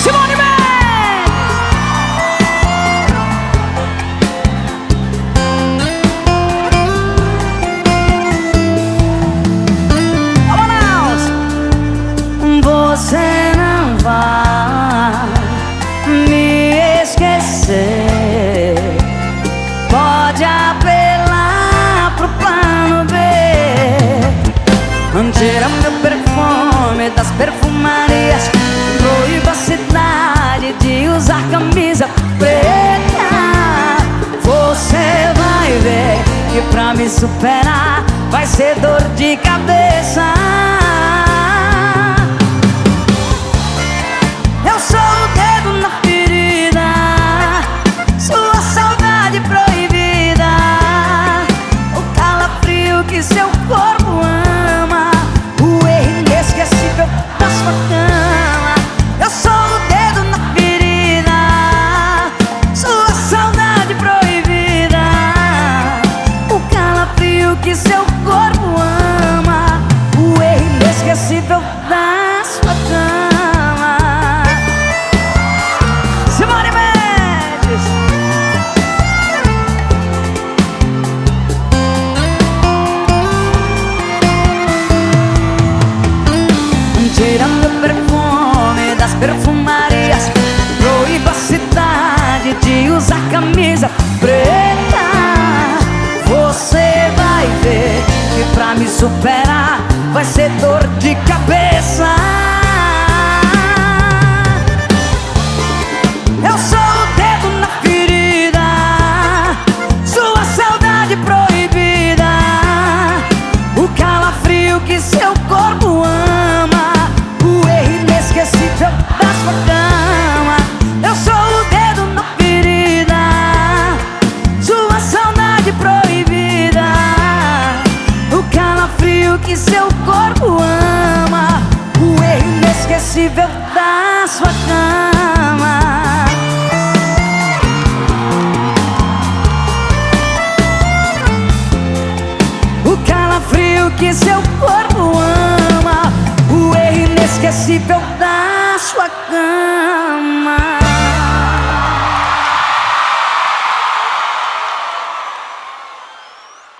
Simone Mendes! Você não vai me esquecer. Pode apelar pro plano B. Tira meu perfume das perfumarias. Proíba a cidade de usar camisa preta. Você vai ver que pra me superar vai ser dor de cabeça. Eu sou o dedo na ferida, sua saudade proibida, o calafrio que seu corpo ama, o erro inesquecível da sua cama. Eu sou o dedo na ferida, sua saudade proibida, o calafrio que seu corpo ama, o erro inesquecível da sua cama. Simone Mendes! Tira meu perfume das perfumarias. Proíba a cidade de usar camisa preta. Você vai ver que pra me superar vai ser dor de cabeça. Eu sou o dedo na ferida, sua saudade proibida, o calafrio que seu corpo ama, o erro inesquecível da sua cama. Eu sou o dedo na ferida, sua saudade proibida, o calafrio que seu corpo ama, o erro inesquecível da sua cama. Frio que seu corpo ama, o erro inesquecível da sua cama.